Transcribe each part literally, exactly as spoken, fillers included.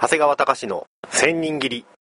長谷川隆の千人切り。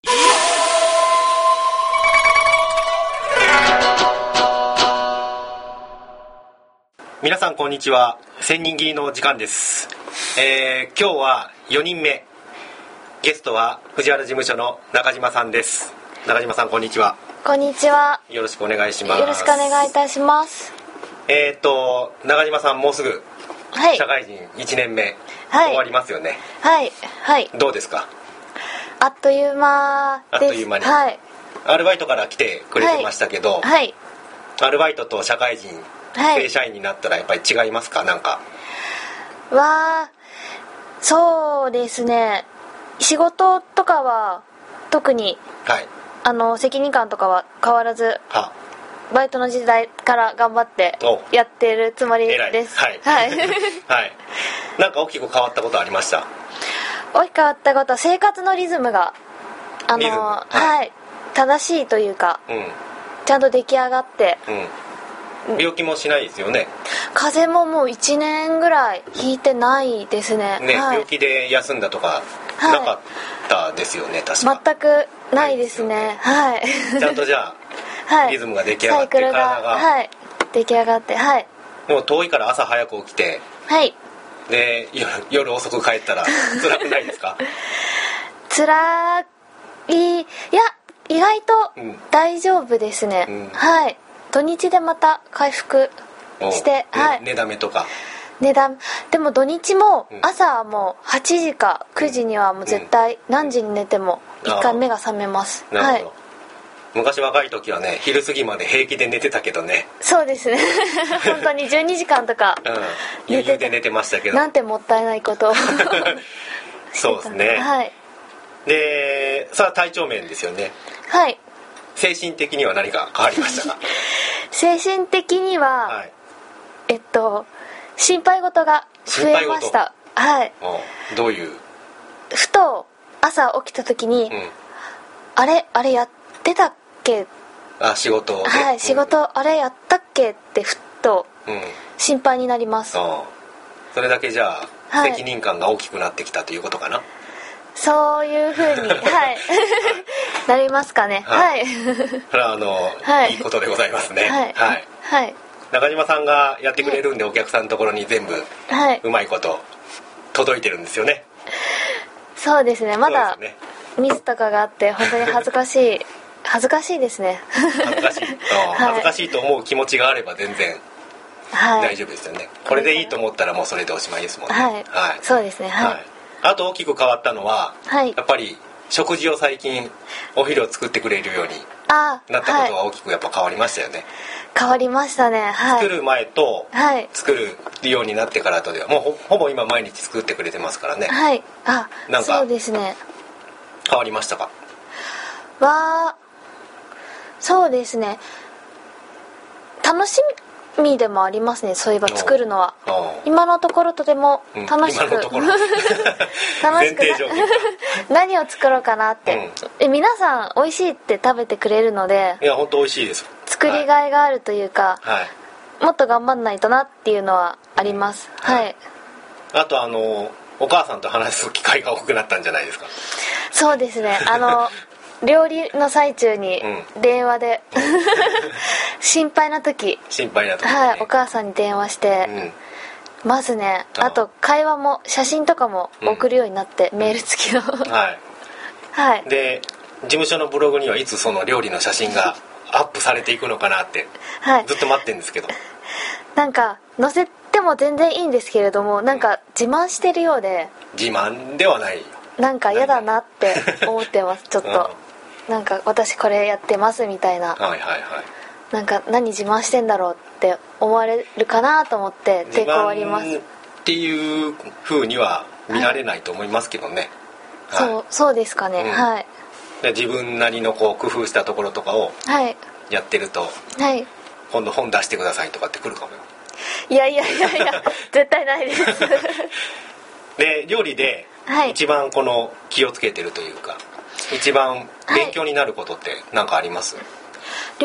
皆さんこんにちは。千人切りの時間です。えー、今日はよにんめ、ゲストは藤原事務所の中島さんです。中島さんこんにちは。 こんにちは。 よろしくお願いします。 よろしくお願いいたします。 えーと中島さんもうすぐはい、 社会人いちねんめ、 はい、 終わりますよね。 はいはい。 どうですか？ あっという間です。 あっという間に、 はい、 アルバイトから来てくれてましたけど、 はいはい、 アルバイトと社会人、 はい、 正社員になったらやっぱり違いますか？なんかはそうですね、仕事とかは特に、 はい、 あの責任感とかは変わらず、 はバイトの時代から頑張ってやってるつもりです。 はい、 はいはい、なんか大きく変わったことありました？ 大きく変わったことは生活のリズムがあの、 はい、 はい、正しいというか、 うん、 ちゃんと出来上がって、 うん、病気もしないですよね。 風邪ももういちねんぐらいひいてないですね。 ね、 はい、 病気で休んだとかなかったですよね、確か。 全くないですね。はい。 ちゃんとじゃあ、はい、リズムが出来上がって、 サイクルが、 体が、 はい、出来上がって、はい。 でも遠いから朝早く起きて、 はい。 で 夜, 夜遅く帰ったら辛くないですか？ 辛い、いや意外と大丈夫ですね。うん、はい。土日でまた回復して、 ね、 はい。 寝だめとか。 寝だめ、でも土日も朝もうはちじかくじにはもう絶対何時に寝てもいっかい目が覚めます。 なるほど。 はい。 昔若い時はね、昼過ぎまで平気で寝てたけどね。 そうですね。本当にじゅうにじかんとかうん、余裕で寝てましたけど。 なんてもったいないことをそうですね。 はい。 で、さあ体調面ですよね。 はい。 精神的には何か変わりましたか？ 精神的には、はい、えっと心配事が増えました。はい。 どういう？ ふと朝起きた時に、うん、あれあれやってたっけ？ あ、仕事で、 はい、仕事、うん、あれやったっけってふっと心配になります。 うん、それだけじゃあ、はい、責任感が大きくなってきたということかな。 そういう風に、はい、なりますかね。はい。 それはあの、はい、いいことでございますね。はい。はい。 はい、 中島さんがやってくれるんで、はい、お客さんのところに全部、はい、うまいこと届いてるんですよね。 そうですね。まだミスとかがあって本当に恥ずかしい恥ずかしいですね。 恥ずかしい。恥ずかしいと思う気持ちがあれば全然大丈夫ですよね。はい、これでいいと思ったらもうそれでおしまいですもんね。はい。はい、 そうですね。はい。はい、 あと大きく変わったのは、はい、やっぱり食事を最近お昼を作ってくれるようになったことが大きくやっぱ変わりましたよね。はい、 変わりましたね。はい、 作る前と作るようになってからとではもう ほ, ほぼ今毎日作ってくれてますからね。 はい。あ、 なんかそうですね。 変わりましたか？ はそうですね。楽しみでもありますね。そういえば作るのは今のところとても楽しく、うん、今のところ楽しく何を作ろうかなって、うん、え皆さん美味しいって食べてくれるので、 いや本当美味しいです。 作りがいがあるというか、はい、もっと頑張んないとなっていうのはあります。うん、はい。 あとあのお母さんと話す機会が多くなったんじゃないですか？ そうですね。あの料理の最中に電話で、うん、心配な時心配な時、ね、 はい、お母さんに電話して、うん、まずね、あと会話も写真とかも送るようになって、うん、メール付きのはい、 はい、で事務所のブログにはいつその料理の写真がアップされていくのかなって、はい、ずっと待ってるんですけど、 なんか載せても全然いいんですけれども、なんか自慢してるようで、 自慢ではない、 なんか嫌だなって思ってますちょっと、うん、なんか私これやってますみたいな、はいはいはい、なんか何自慢してんだろうって思われるかなと思って抵抗あります。 自慢っていう風には見られないと思いますけどね、 はい、そう、そうですかね、うん、はい。 で自分なりのこう工夫したところとかをやってると、はい、今度本出してくださいとかって来るかもよ。 いやいやいやいや絶対ないですで料理で一番この気をつけてるというか、一番勉強になることって何かあります？はい、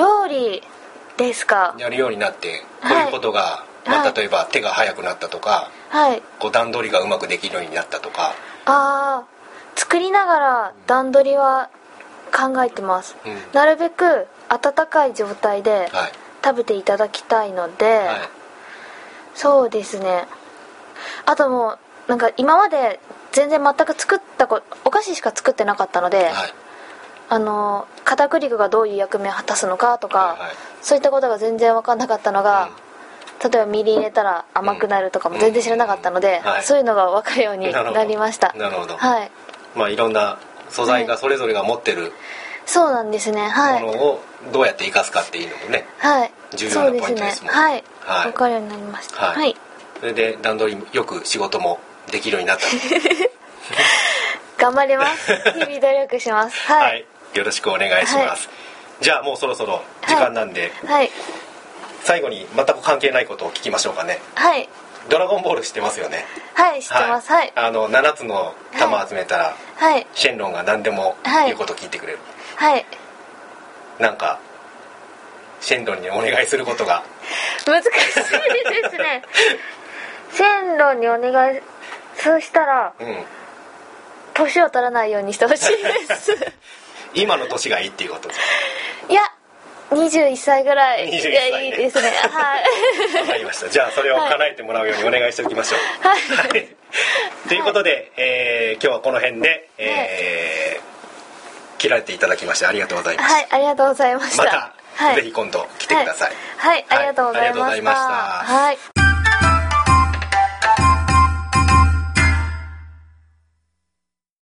料理ですか？ やるようになってこういうことが、はい、まあ、例えば手が速くなったとか、はい、こう段取りがうまくできるようになったとか。 ああ、 作りながら段取りは考えてます、 うん、 なるべく温かい状態ではい食べていただきたいので、 はい、 そうですね。あともうなんか今まで全然全く作ったこお菓子しか作ってなかったので、 はい、 あの片栗粉がどういう役目を果たすのかとか、 はいはい、 そういったことが全然分かんなかったのが、うん、例えばみりん入れたら甘くなるとかも全然知らなかったので、 うんはい、 そういうのが分かるようになりました。 なるほど、 はい、 まあいろんな素材がそれぞれが持ってる、はい、 そうなんですね、はい、 ものをどうやって生かすかっていうのもね、 はい、 重要なポイントですもんね。 はい、 はい、 分かるようになりました。 はい、 はい、 それで段取りよく仕事もできるようになった頑張ります。日々努力します。はい、はい、 よろしくお願いします。はい、じゃあもうそろそろ時間なんで、 はいはい、 最後に全く関係ないことを聞きましょうかね。 はい。 ドラゴンボール知ってますよね。 はい、知ってます。はい。 あのななつの玉集めたら、 はい、 シェンロンが何でも言うことを聞いてくれる。 はい。 なんかシェンロンにお願いすることが難しいですね。シェンロンにお願いそうしたら、うん、年を取らないようにしてほしいです今の年がいいっていうことですか？ いやにじゅういっさいぐらいがいいですね。はい。 わかりました。じゃあそれを叶えてもらうようにお願いしておきましょう。はい。はい、ということで、えー、今日はこの辺で、えーはい、切られていただきましてありがとうございます。 はい、ありがとうございました。 また、はい、ぜひ今度来てください。 はい、はい、ありがとうございました。 はい、ありがとうございました。 はい。